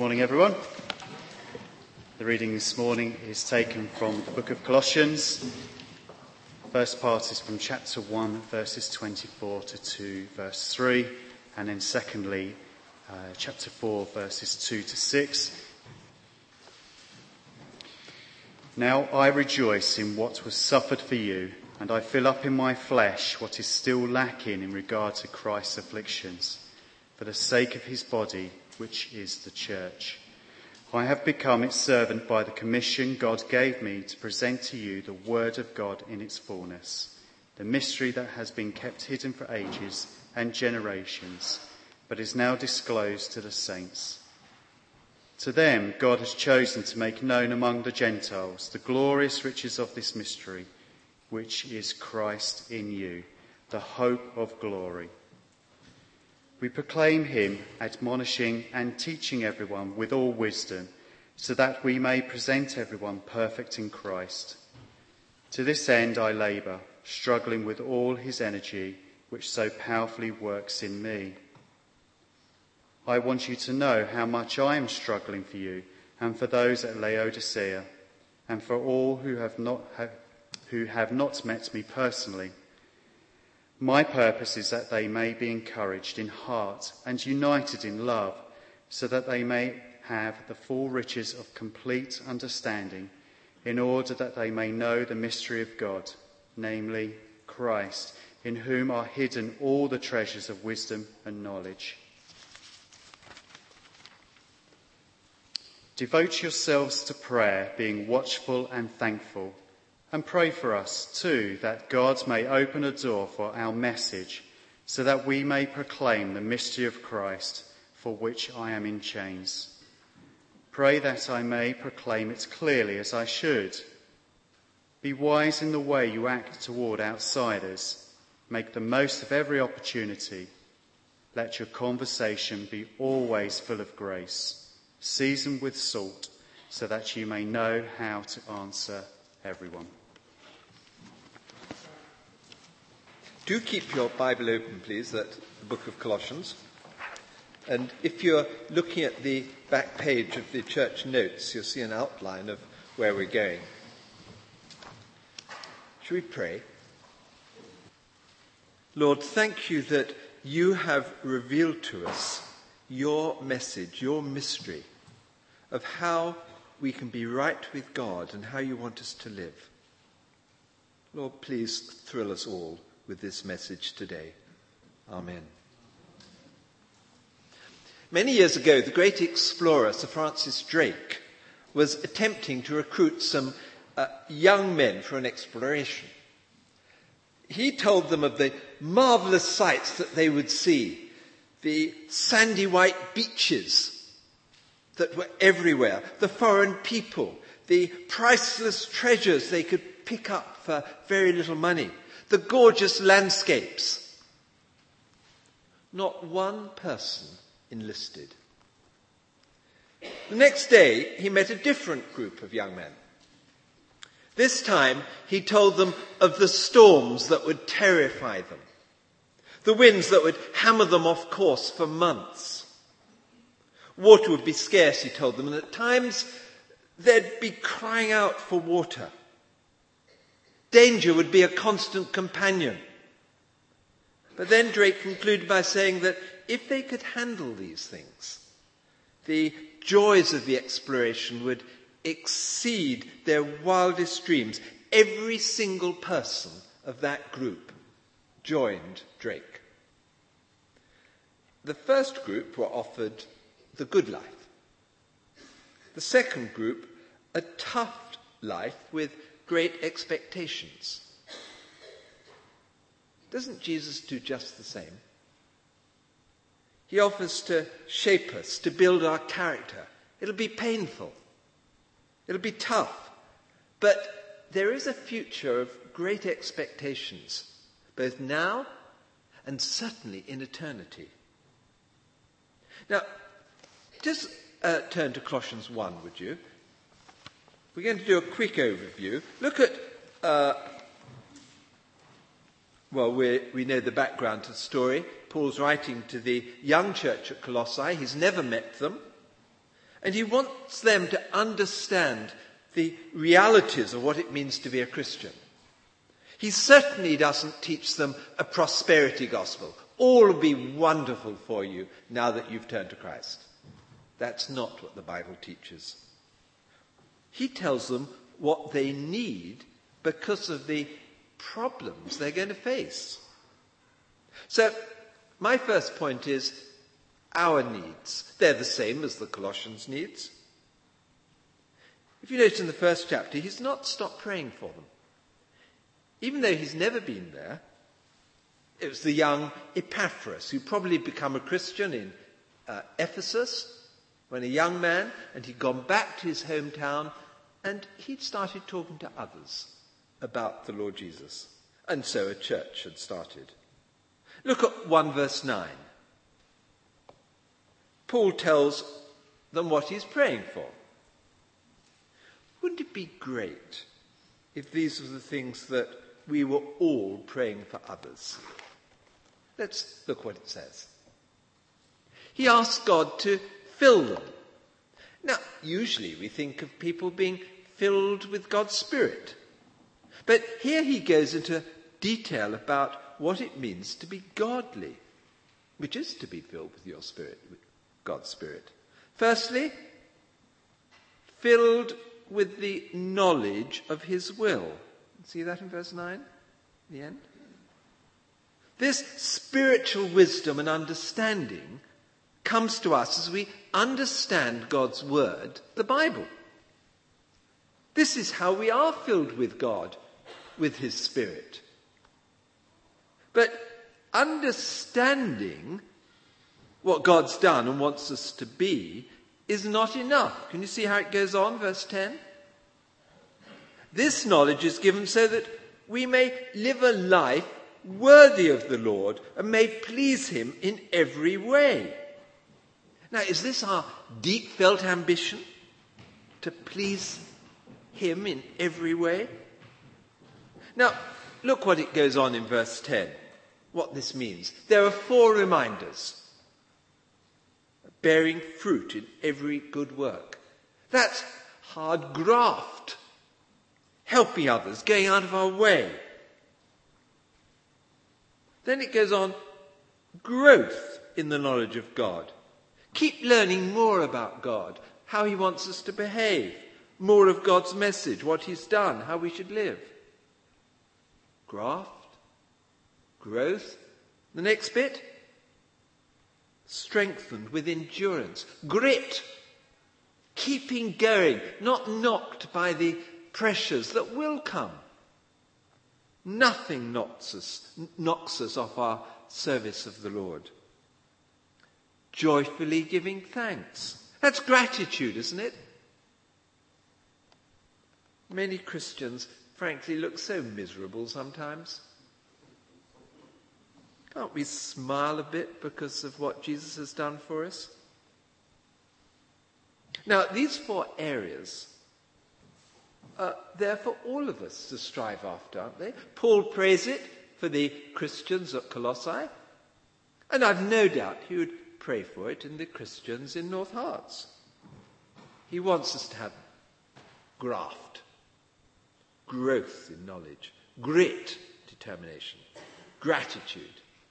Morning, everyone. The reading this morning is taken from the book of Colossians. The first part is from chapter 1, verses 24 to 2, verse 3, and then secondly, chapter 4, verses 2 to 6. Now I rejoice in what was suffered for you, and I fill up in my flesh what is still lacking in regard to Christ's afflictions, for the sake of his body, which is the church. I have become its servant by the commission God gave me to present to you the word of God in its fullness, the mystery that has been kept hidden for ages and generations, but is now disclosed to the saints. To them God has chosen to make known among the Gentiles the glorious riches of this mystery, which is Christ in you, the hope of glory. We proclaim him, admonishing and teaching everyone with all wisdom, so that we may present everyone perfect in Christ. To this end I labour, struggling with all his energy, which so powerfully works in me. I want you to know how much I am struggling for you and for those at Laodicea, and for all who have not met me personally. My purpose is that they may be encouraged in heart and united in love, so that they may have the full riches of complete understanding, in order that they may know the mystery of God, namely Christ, in whom are hidden all the treasures of wisdom and knowledge. Devote yourselves to prayer, being watchful and thankful. And pray for us too, that God may open a door for our message, so that we may proclaim the mystery of Christ, for which I am in chains. Pray that I may proclaim it clearly as I should. Be wise in the way you act toward outsiders. Make the most of every opportunity. Let your conversation be always full of grace, seasoned with salt, so that you may know how to answer everyone. Do keep your Bible open, please, at the book of Colossians. And if you're looking at the back page of the church notes, you'll see an outline of where we're going. Shall we pray? Lord, thank you that you have revealed to us your message, your mystery of how we can be right with God and how you want us to live. Lord, please thrill us all with this message today. Amen. Many years ago, the great explorer Sir Francis Drake was attempting to recruit some young men for an exploration. He told them of the marvellous sights that they would see, the sandy white beaches that were everywhere, the foreign people, the priceless treasures they could pick up for very little money, the gorgeous landscapes. Not one person enlisted. The next day, he met a different group of young men. This time, he told them of the storms that would terrify them, the winds that would hammer them off course for months. Water would be scarce, he told them, and at times they'd be crying out for water. Danger would be a constant companion. But then Drake concluded by saying that if they could handle these things, the joys of the exploration would exceed their wildest dreams. Every single person of that group joined Drake. The first group were offered the good life. The second group, a tough life with great expectations. Doesn't Jesus do just the same? He offers to shape us, to build our character. It'll be painful. It'll be tough. But there is a future of great expectations, both now and certainly in eternity. Now, just turn to Colossians 1, would you? We're going to do a quick overview. Look at, we know the background to the story. Paul's writing to the young church at Colossae. He's never met them. And he wants them to understand the realities of what it means to be a Christian. He certainly doesn't teach them a prosperity gospel. All will be wonderful for you now that you've turned to Christ. That's not what the Bible teaches. He tells them what they need because of the problems they're going to face. So, my first point is our needs. They're the same as the Colossians' needs. If you notice in the first chapter, he's not stopped praying for them. Even though he's never been there, it was the young Epaphras who probably become a Christian in Ephesus when a young man, and he'd gone back to his hometown and he'd started talking to others about the Lord Jesus. And so a church had started. Look at 1 verse 9. Paul tells them what he's praying for. Wouldn't it be great if these were the things that we were all praying for others? Let's look what it says. He asks God to fill them. Now, usually we think of people being filled with God's Spirit. But here he goes into detail about what it means to be godly, which is to be filled with your Spirit, with God's Spirit. Firstly, filled with the knowledge of his will. See that in verse 9, the end? This spiritual wisdom and understanding comes to us as we understand God's word, the Bible. This is how we are filled with God, with his Spirit. But understanding what God's done and wants us to be is not enough. Can you see how it goes on, verse 10? This knowledge is given so that we may live a life worthy of the Lord and may please him in every way. Now, is this our deep-felt ambition? To please him in every way? Now, look what it goes on in verse 10, what this means. There are 4 reminders. Bearing fruit in every good work. That's hard graft. Helping others, going out of our way. Then it goes on, growth in the knowledge of God. Keep learning more about God, how he wants us to behave, more of God's message, what he's done, how we should live. Graft, growth. The next bit, strengthened with endurance, grit, keeping going, not knocked by the pressures that will come. Knocks us off our service of the Lord. Joyfully giving thanks. That's gratitude, isn't it? Many Christians, frankly, look so miserable sometimes. Can't we smile a bit because of what Jesus has done for us? Now, these 4 areas are there for all of us to strive after, aren't they? Paul prays it for the Christians at Colossae, and I've no doubt he would pray for it in the Christians in North Hearts. He wants us to have graft, growth in knowledge, grit, determination, gratitude.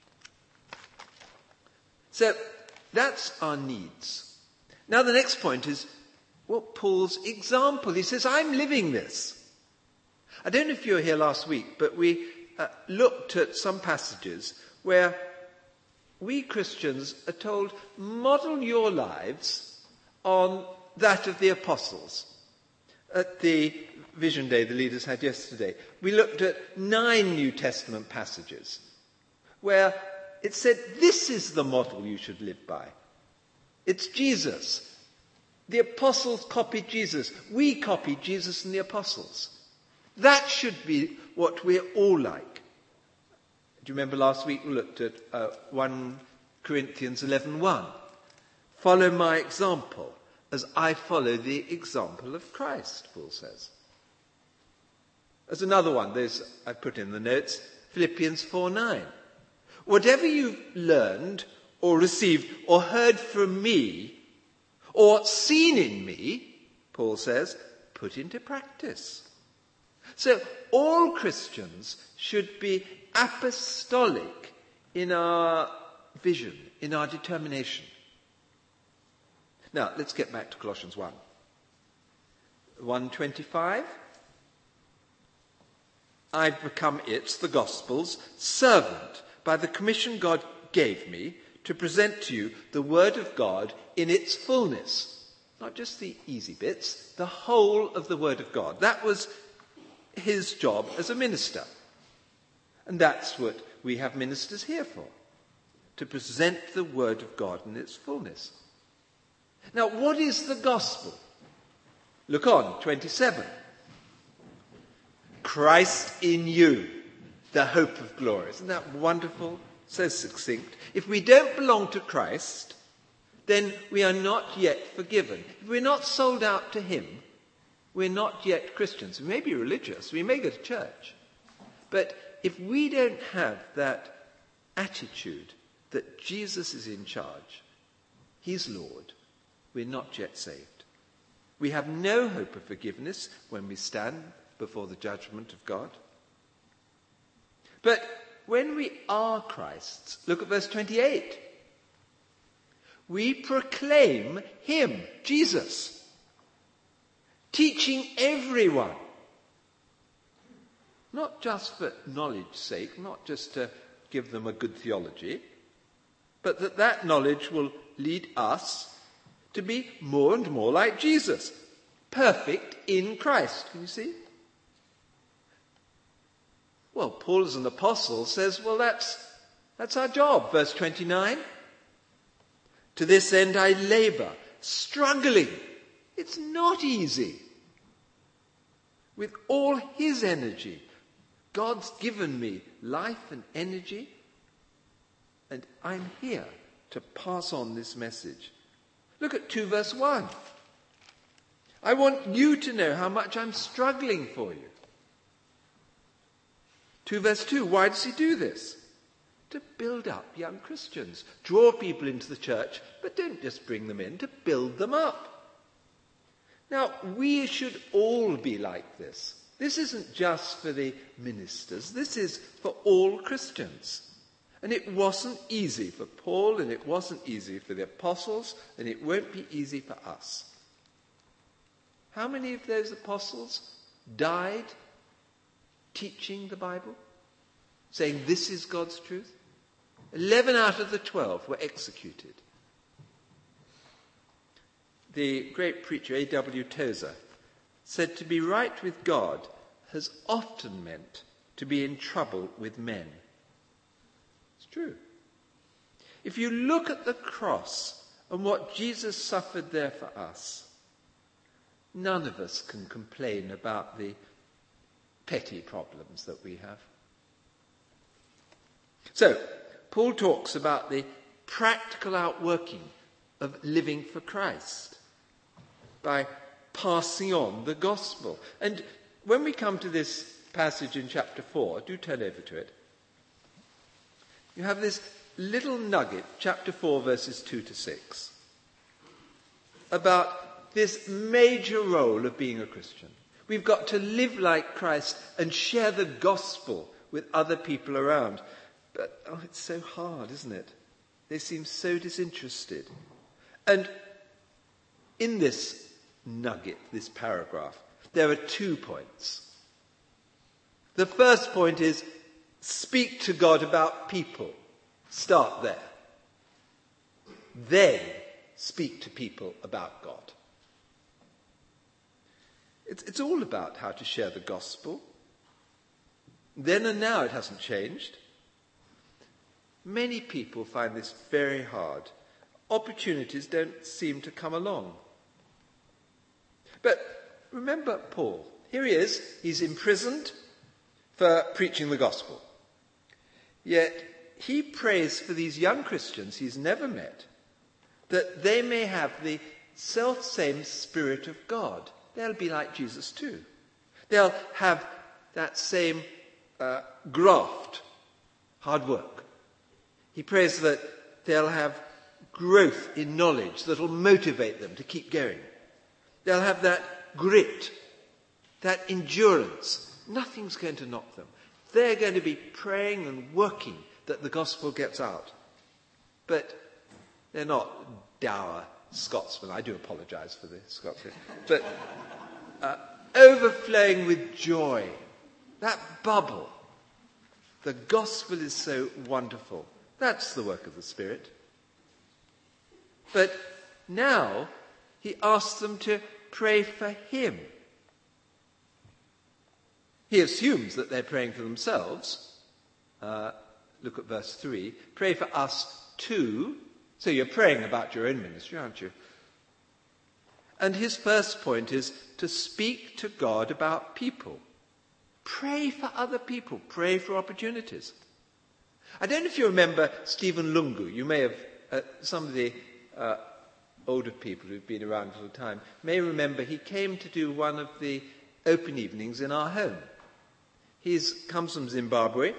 So that's our needs. Now the next point is Paul's example. He says, I'm living this. I don't know if you were here last week, but we looked at some passages where we Christians are told, model your lives on that of the apostles. At the Vision Day the leaders had yesterday, we looked at 9 New Testament passages where it said, this is the model you should live by. It's Jesus. The apostles copied Jesus. We copied Jesus and the apostles. That should be what we're all like. Do you remember last week we looked at 1 Corinthians 11:1? Follow my example as I follow the example of Christ, Paul says. There's another one, those I put in the notes, Philippians 4:9. Whatever you've learned or received or heard from me or seen in me, Paul says, put into practice. So all Christians should be apostolic in our vision, in our determination. Now, let's get back to Colossians 1. 1:25. I've become the gospel's servant by the commission God gave me to present to you the word of God in its fullness. Not just the easy bits, the whole of the word of God. That was his job as a minister. And that's what we have ministers here for, to present the word of God in its fullness. Now, what is the gospel? Look on, 27. Christ in you, the hope of glory. Isn't that wonderful? So succinct. If we don't belong to Christ, then we are not yet forgiven. If we're not sold out to him, we're not yet Christians. We may be religious, we may go to church, but if we don't have that attitude that Jesus is in charge, he's Lord, we're not yet saved. We have no hope of forgiveness when we stand before the judgment of God. But when we are Christ's, look at verse 28. We proclaim him, Jesus, teaching everyone, not just for knowledge's sake, not just to give them a good theology, but that knowledge will lead us to be more and more like Jesus, perfect in Christ. Can you see? Well, Paul as an apostle says, well, that's our job. Verse 29. To this end I labor, struggling. It's not easy. With all his energy, God's given me life and energy, and I'm here to pass on this message. Look at 2 verse 1. I want you to know how much I'm struggling for you. 2 verse 2, why does he do this? To build up young Christians. Draw people into the church, but don't just bring them in, to build them up. Now, we should all be like this. This isn't just for the ministers. This is for all Christians. And it wasn't easy for Paul, and it wasn't easy for the apostles, and it won't be easy for us. How many of those apostles died teaching the Bible, saying this is God's truth? 11 out of the 12 were executed. The great preacher A.W. Tozer said to be right with God has often meant to be in trouble with men. It's true. If you look at the cross and what Jesus suffered there for us, none of us can complain about the petty problems that we have. So, Paul talks about the practical outworking of living for Christ by passing on the gospel. And when we come to this passage in chapter 4, do turn over to it, you have this little nugget, chapter 4, verses 2 to 6, about this major role of being a Christian. We've got to live like Christ and share the gospel with other people around. But, it's so hard, isn't it? They seem so disinterested. And in this nugget, this paragraph, there are 2 points. The first point is, speak to God about people. Start there. Then speak to people about God. It's all about how to share the gospel. Then and now it hasn't changed. Many people find this very hard. Opportunities don't seem to come along. But remember Paul. Here he is. He's imprisoned for preaching the gospel. Yet he prays for these young Christians he's never met, that they may have the self-same Spirit of God. They'll be like Jesus too. They'll have that same graft, hard work. He prays that they'll have growth in knowledge that will motivate them to keep going. They'll have that grit, that endurance. Nothing's going to knock them. They're going to be praying and working that the gospel gets out. But they're not dour Scotsmen. I do apologise for the Scotsmen. But overflowing with joy. That bubble. The gospel is so wonderful. That's the work of the Spirit. But now he asks them to pray for him. He assumes that they're praying for themselves. Look at verse 3. Pray for us too. So you're praying about your own ministry, aren't you? And his first point is to speak to God about people. Pray for other people. Pray for opportunities. I don't know if you remember Stephen Lungu. You may have, some of the older people who've been around for a time may remember he came to do one of the open evenings in our home. He comes from Zimbabwe.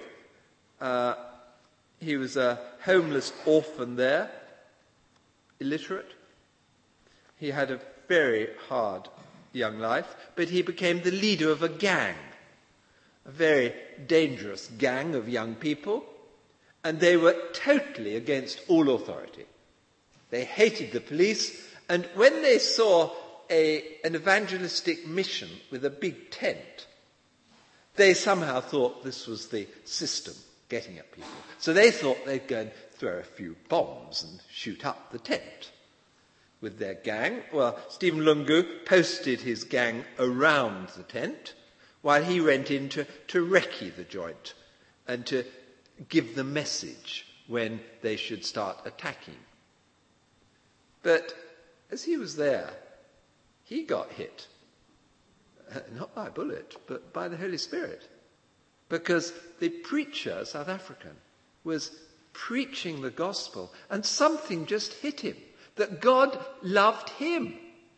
He was a homeless orphan there, illiterate. He had a very hard young life, but he became the leader of a gang, a very dangerous gang of young people, and they were totally against all authority. They hated the police, and when they saw an evangelistic mission with a big tent, they somehow thought this was the system getting at people. So they thought they'd go and throw a few bombs and shoot up the tent with their gang. Well, Stephen Lungu posted his gang around the tent while he went in to recce the joint and to give the message when they should start attacking. But as he was there, he got hit. Not by a bullet, but by the Holy Spirit. Because the preacher, South African, was preaching the gospel and something just hit him, that God loved him.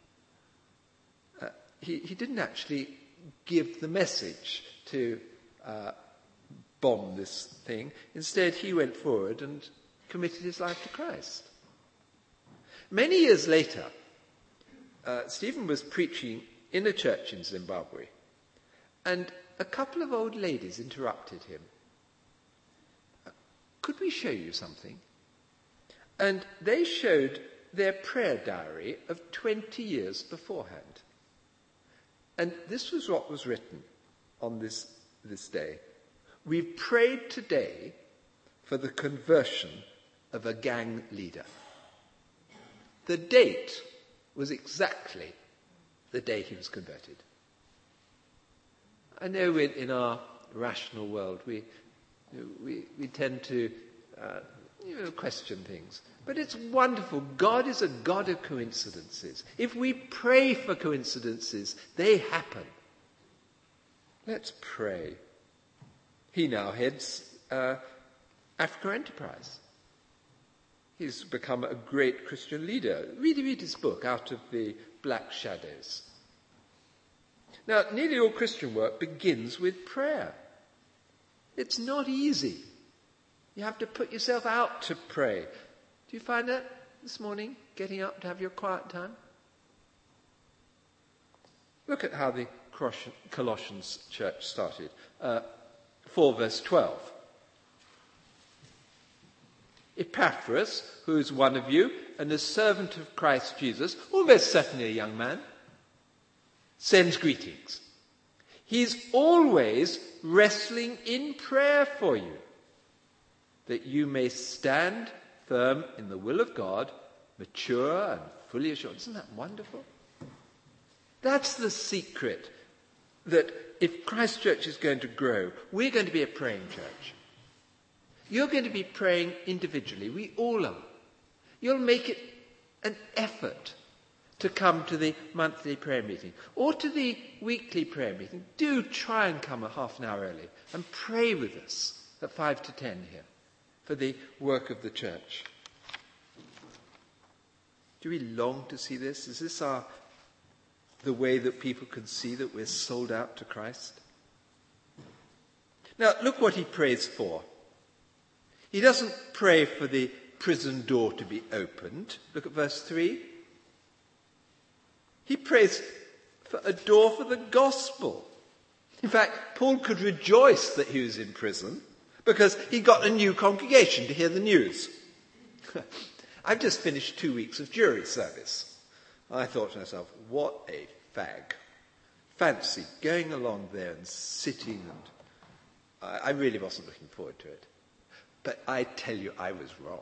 He didn't actually give the message to bomb this thing. Instead, he went forward and committed his life to Christ. Many years later, Stephen was preaching in a church in Zimbabwe, and a couple of old ladies interrupted him. Could we show you something? And they showed their prayer diary of 20 years beforehand. And this was what was written on this day. We've prayed today for the conversion of a gang leader. The date was exactly the day he was converted. I know in our rational world we tend to question things. But it's wonderful. God is a God of coincidences. If we pray for coincidences, they happen. Let's pray. He now heads Africa Enterprise. He's become a great Christian leader. Read his book, Out of the Black Shadows. Now, nearly all Christian work begins with prayer. It's not easy. You have to put yourself out to pray. Do you find that this morning, getting up to have your quiet time? Look at how the Colossians church started. 4 verse 12. Epaphras, who is one of you, and a servant of Christ Jesus, almost certainly a young man, sends greetings. He's always wrestling in prayer for you, that you may stand firm in the will of God, mature and fully assured. Isn't that wonderful? That's the secret, that if Christ Church is going to grow, we're going to be a praying church. You're going to be praying individually. We all are. You'll make it an effort to come to the monthly prayer meeting or to the weekly prayer meeting. Do try and come a half an hour early and pray with us at 5 to 10 here for the work of the church. Do we long to see this? Is this the way that people can see that we're sold out to Christ? Now, look what he prays for. He doesn't pray for the prison door to be opened. Look at verse 3. He prays for a door for the gospel. In fact, Paul could rejoice that he was in prison because he got a new congregation to hear the news. I've just finished 2 weeks of jury service. I thought to myself, what a fag. Fancy going along there and sitting, and I really wasn't looking forward to it. But I tell you, I was wrong.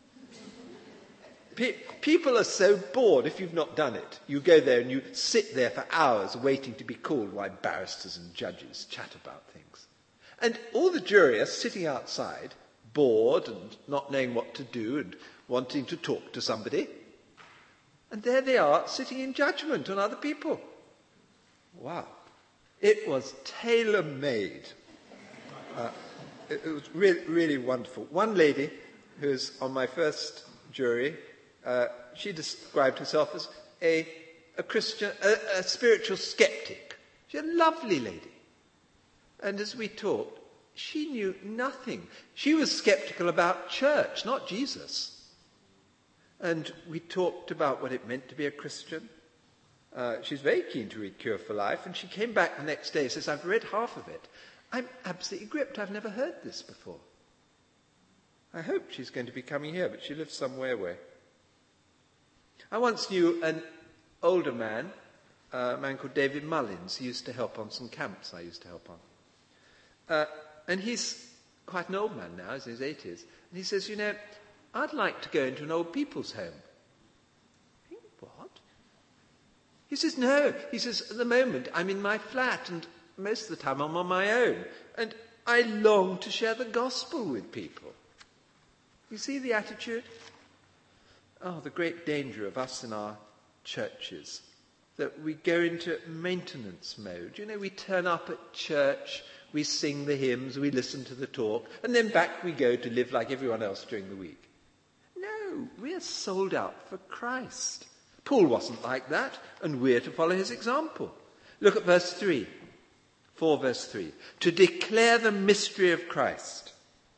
People are so bored if you've not done it. You go there and you sit there for hours waiting to be called while barristers and judges chat about things. And all the jury are sitting outside, bored and not knowing what to do and wanting to talk to somebody. And there they are, sitting in judgment on other people. Wow. It was tailor-made. It was really, really wonderful. One lady who was on my first jury, she described herself as a Christian, a spiritual skeptic. She's a lovely lady. And as we talked, she knew nothing. She was skeptical about church, not Jesus. And we talked about what it meant to be a Christian. She's very keen to read Cure for Life, and she came back the next day and says, I've read half of it. I'm absolutely gripped. I've never heard this before. I hope she's going to be coming here, but she lives somewhere away. I once knew an older man, a man called David Mullins. He used to help on some camps I used to help on. And he's quite an old man now, he's in his 80s. And he says, I'd like to go into an old people's home. I think, what? He says, no. He says, at the moment, I'm in my flat, and most of the time I'm on my own. And I long to share the gospel with people. You see the attitude? Oh, the great danger of us in our churches, that we go into maintenance mode. We turn up at church, we sing the hymns, we listen to the talk, and then back we go to live like everyone else during the week. No, we're sold out for Christ. Paul wasn't like that, and we're to follow his example. Look at verse 3. 4 verse 3. To declare the mystery of Christ.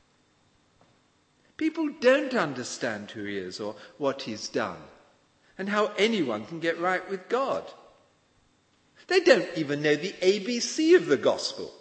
People don't understand who he is or what he's done and how anyone can get right with God. They don't even know the ABC of the gospel.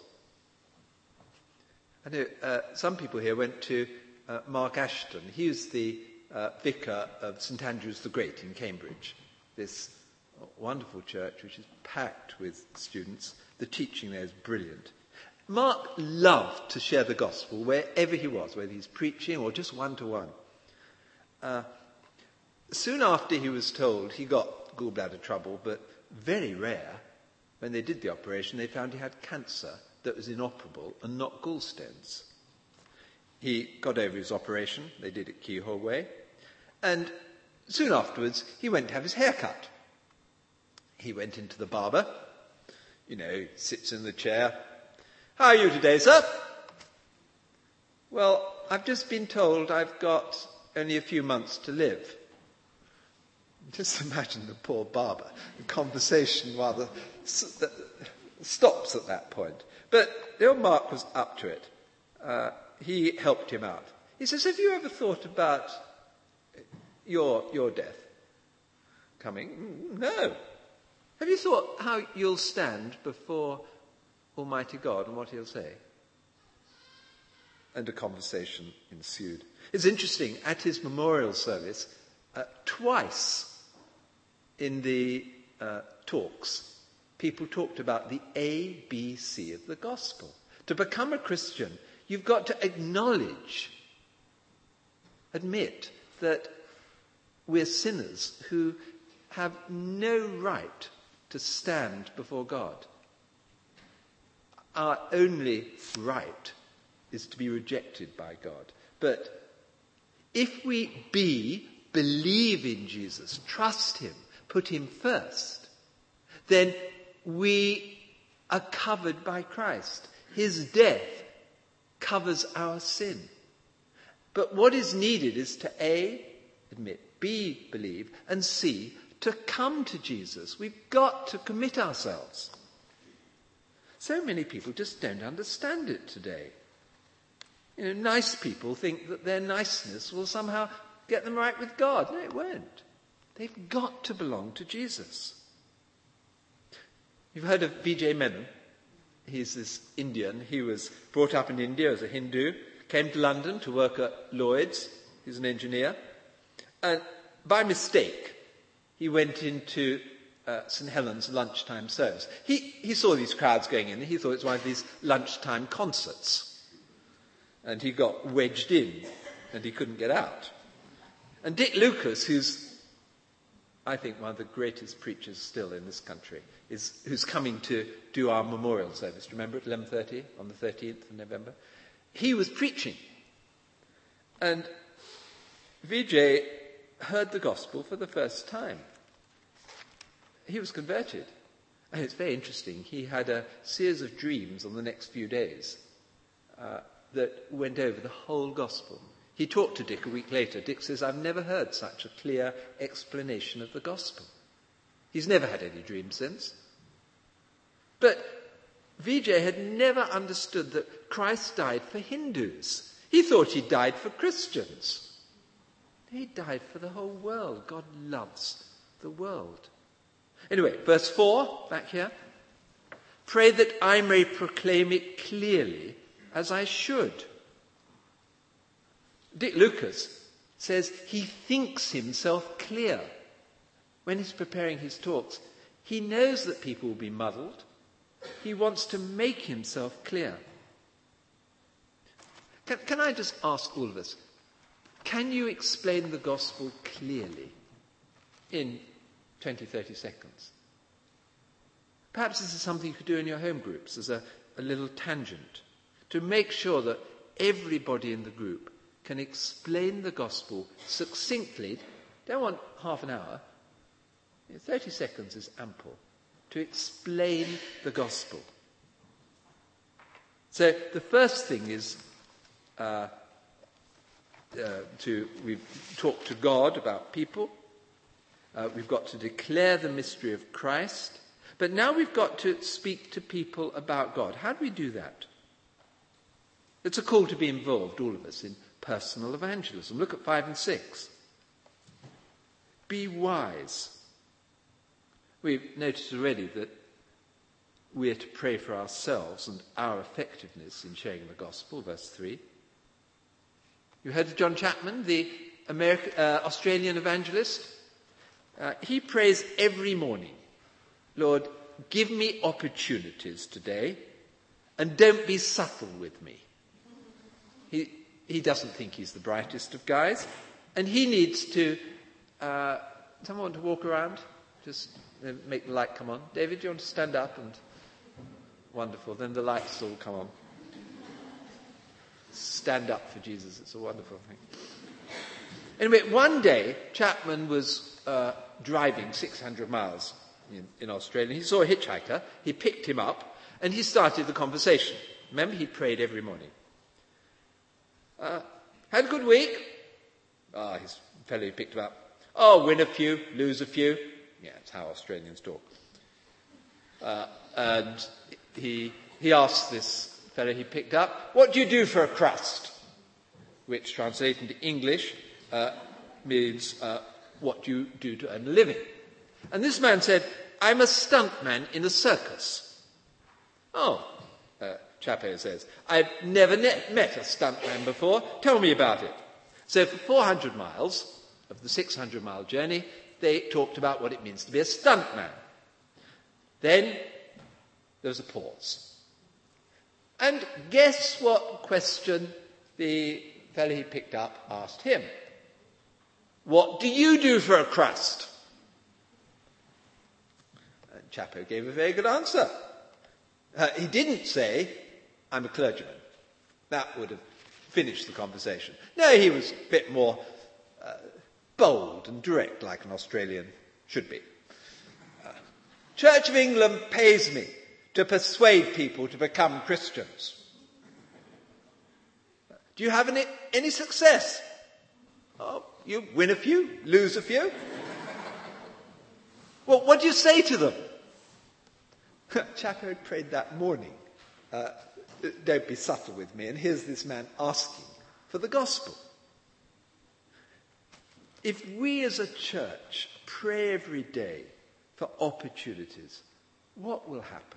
I know some people here went to Mark Ashton. He was the vicar of St Andrew's the Great in Cambridge, this wonderful church which is packed with students. The teaching there is brilliant. Mark loved to share the gospel wherever he was, whether he's preaching or just one-to-one. Soon after he was told he got gallbladder trouble, but very rare, when they did the operation, they found he had cancer that was inoperable and not gallstones. He got over his operation, they did it keyhole way, and soon afterwards he went to have his hair cut. He went into the barber, sits in the chair. How are you today, sir? Well, I've just been told I've got only a few months to live. Just imagine the poor barber. The conversation rather stops at that point. But the old Mark was up to it. He helped him out. He says, have you ever thought about your death coming? No. Have you thought how you'll stand before Almighty God and what he'll say? And a conversation ensued. It's interesting, at his memorial service, twice in the talks, people talked about the ABC of the gospel. To become a Christian, you've got to admit that we're sinners who have no right to stand before God. Our only right is to be rejected by God. But if we believe in Jesus, trust him, put him first, then we are covered by Christ. His death covers our sin. But what is needed is to A, admit, B, believe, and C, to come to Jesus. We've got to commit ourselves. So many people just don't understand it today. Nice people think that their niceness will somehow get them right with God. No, it won't. They've got to belong to Jesus. You've heard of Vijay Menon. He's this Indian. He was brought up in India as a Hindu, came to London to work at Lloyd's. He's an engineer. And by mistake, he went into St. Helens lunchtime service. He saw these crowds going in, and he thought it was one of these lunchtime concerts. And he got wedged in, and he couldn't get out. And Dick Lucas, who's, I think, one of the greatest preachers still in this country, who's coming to do our memorial service, remember, at 11:30 on the 13th of November? He was preaching. And Vijay heard the gospel for the first time. He was converted. And it's very interesting. He had a series of dreams on the next few days that went over the whole gospel. He talked to Dick a week later. Dick says, I've never heard such a clear explanation of the gospel. He's never had any dreams since. But Vijay had never understood that Christ died for Hindus. He thought he died for Christians. He died for the whole world. God loves the world. Anyway, verse 4, back here. Pray that I may proclaim it clearly as I should. Dick Lucas says he thinks himself clear. When he's preparing his talks, he knows that people will be muddled. He wants to make himself clear. Can I just ask all of us, can you explain the gospel clearly in 20, 30 seconds? Perhaps this is something you could do in your home groups as a little tangent, to make sure that everybody in the group can explain the gospel succinctly. Don't want half an hour. 30 seconds is ample to explain the gospel. So the first thing is we've talked to God about people. We've got to declare the mystery of Christ. But now we've got to speak to people about God. How do we do that? It's a call to be involved, all of us, in personal evangelism. Look at 5 and 6. Be wise. We've noticed already that we are to pray for ourselves and our effectiveness in sharing the gospel, verse 3. You heard of John Chapman, the Australian evangelist? He prays every morning, Lord, give me opportunities today and don't be subtle with me. He doesn't think he's the brightest of guys, and he needs to... someone to walk around? Just make the light come on. David, do you want to stand up? And wonderful. Then the lights all come on. Stand up for Jesus. It's a wonderful thing. Anyway, one day, Chapman was driving 600 miles in Australia. He saw a hitchhiker. He picked him up, and he started the conversation. Remember, he prayed every morning. Had a good week? His fellow he picked him up. Win a few, lose a few. Yeah, that's how Australians talk. And he asked this fellow he picked up, what do you do for a crust? Which, translated into English, means what do you do to earn a living? And this man said, I'm a stuntman in a circus. Chapo says, I've never met a stuntman before. Tell me about it. So for 400 miles of the 600-mile journey, they talked about what it means to be a stuntman. Then there was a pause. And guess what question the fellow he picked up asked him? What do you do for a crust? And Chapo gave a very good answer. He didn't say, I'm a clergyman. That would have finished the conversation. No, he was a bit more bold and direct, like an Australian should be. Church of England pays me to persuade people to become Christians. Do you have any success? You win a few, lose a few. Well, what do you say to them? Chapo had prayed that morning don't be subtle with me. And here's this man asking for the gospel. If we as a church pray every day for opportunities, what will happen?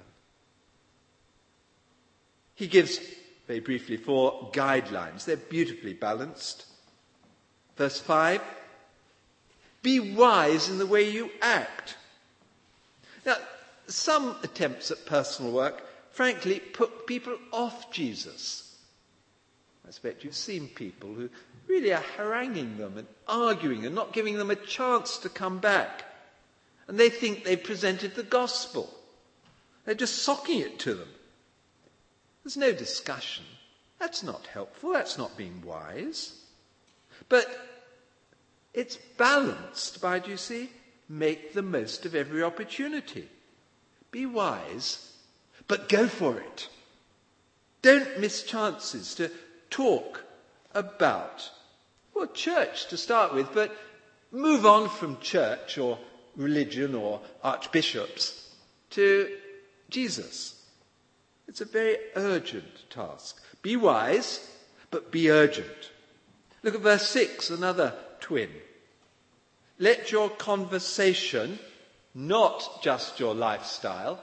He gives, very briefly, 4 guidelines. They're beautifully balanced. Verse 5, be wise in the way you act. Now, some attempts at personal work, frankly, put people off Jesus. I expect you've seen people who really are haranguing them and arguing and not giving them a chance to come back. And they think they've presented the gospel. They're just socking it to them. There's no discussion. That's not helpful. That's not being wise. But it's balanced by, do you see, make the most of every opportunity. Be wise, but go for it. Don't miss chances to talk about, well, church to start with, but move on from church or religion or archbishops to Jesus. It's a very urgent task. Be wise, but be urgent. Look at verse 6, another twin. Let your conversation, not just your lifestyle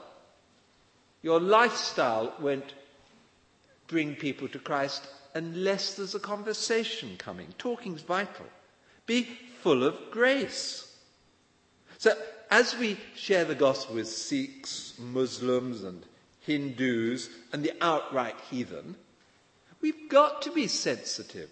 won't bring people to Christ unless there's a conversation coming. Talking's vital. Be full of grace. So as we share the gospel with Sikhs, Muslims and Hindus and the outright heathen, we've got to be sensitive.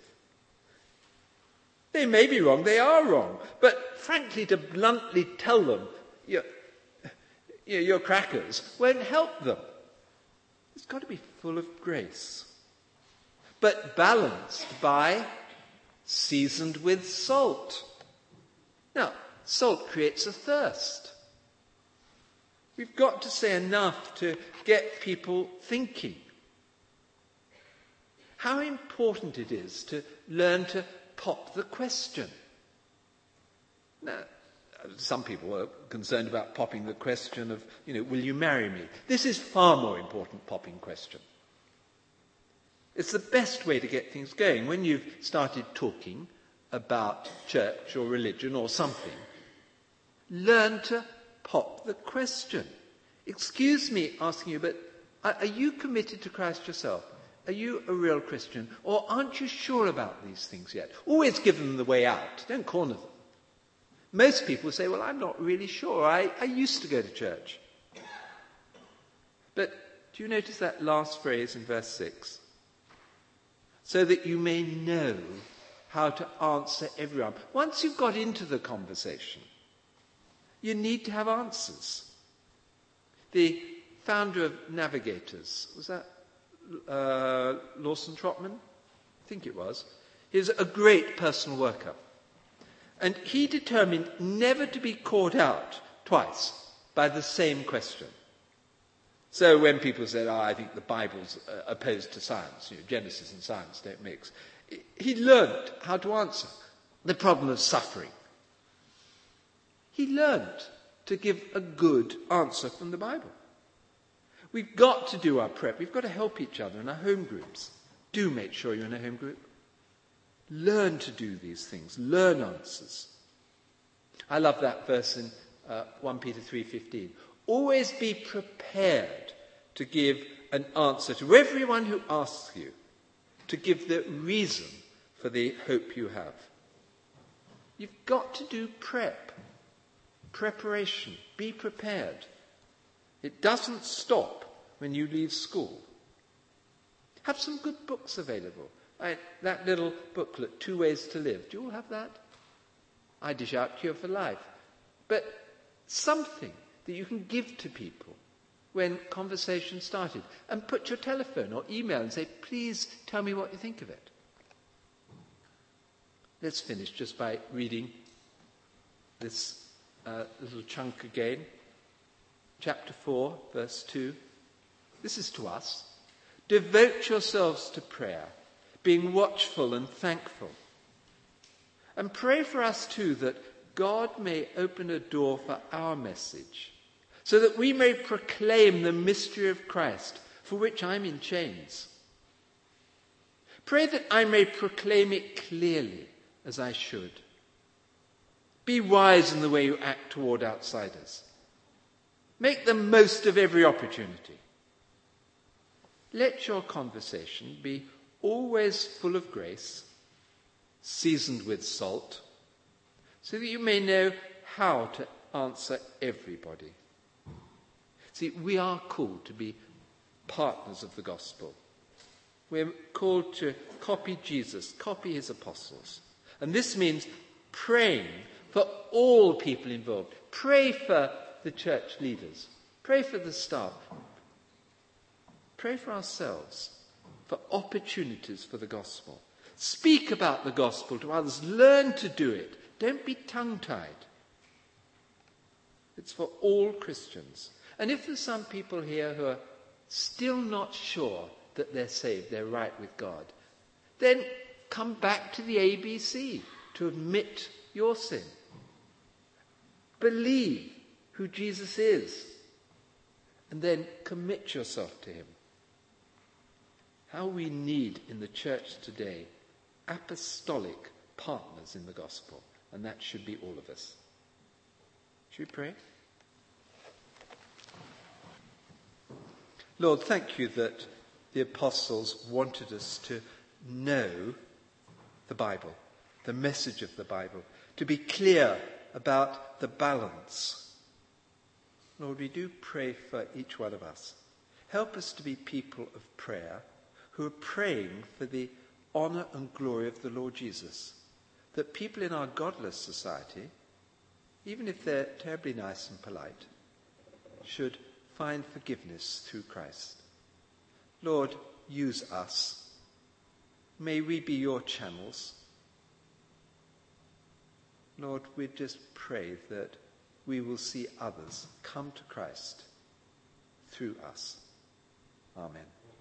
They may be wrong, they are wrong, but frankly to bluntly tell them you're crackers won't help them. It's got to be full of grace, but balanced by seasoned with salt. Now, salt creates a thirst. We've got to say enough to get people thinking. How important it is to learn to pop the question. Now, some people are concerned about popping the question of, will you marry me? This is far more important, popping question. It's the best way to get things going. When you've started talking about church or religion or something, learn to pop the question. Excuse me asking you, but are you committed to Christ yourself? Are you a real Christian? Or aren't you sure about these things yet? Always give them the way out. Don't corner them. Most people say, well, I'm not really sure. I used to go to church. But do you notice that last phrase in verse 6? So that you may know how to answer everyone. Once you've got into the conversation, you need to have answers. The founder of Navigators, was that Lawson Trotman? I think it was. He's a great personal worker. And he determined never to be caught out twice by the same question. So when people said, I think the Bible's opposed to science, Genesis and science don't mix, he learned how to answer the problem of suffering. He learned to give a good answer from the Bible. We've got to do our prep. We've got to help each other in our home groups. Do make sure you're in a home group. Learn to do these things. Learn answers. I love that verse in 1 Peter 3:15. Always be prepared to give an answer to everyone who asks you, to give the reason for the hope you have. You've got to do preparation. Be prepared. It doesn't stop when you leave school. Have some good books available. That little booklet, 2 Ways to Live. Do you all have that? I dish out Cure for Life. But something that you can give to people when conversation started. And put your telephone or email and say, please tell me what you think of it. Let's finish just by reading this little chunk again. Chapter 4, verse 2. This is to us. Devote yourselves to prayer, being watchful and thankful. And pray for us too, that God may open a door for our message, so that we may proclaim the mystery of Christ, for which I'm in chains. Pray that I may proclaim it clearly as I should. Be wise in the way you act toward outsiders. Make the most of every opportunity. Let your conversation be always full of grace, seasoned with salt, so that you may know how to answer everybody. See, we are called to be partners of the gospel. We're called to copy Jesus, copy his apostles. And this means praying for all people involved. Pray for the church leaders. Pray for the staff. Pray for ourselves, for opportunities for the gospel. Speak about the gospel to others. Learn to do it. Don't be tongue-tied. It's for all Christians. And if there's some people here who are still not sure that they're saved, they're right with God, then come back to the ABC to admit your sin. Believe who Jesus is, and then commit yourself to him. How we need in the church today apostolic partners in the gospel, and that should be all of us. Should we pray? Lord, thank you that the apostles wanted us to know the Bible, the message of the Bible, to be clear about the balance. Lord, we do pray for each one of us. Help us to be people of prayer who are praying for the honour and glory of the Lord Jesus, that people in our godless society, even if they're terribly nice and polite, should find forgiveness through Christ. Lord, use us. May we be your channels. Lord, we just pray that we will see others come to Christ through us. Amen.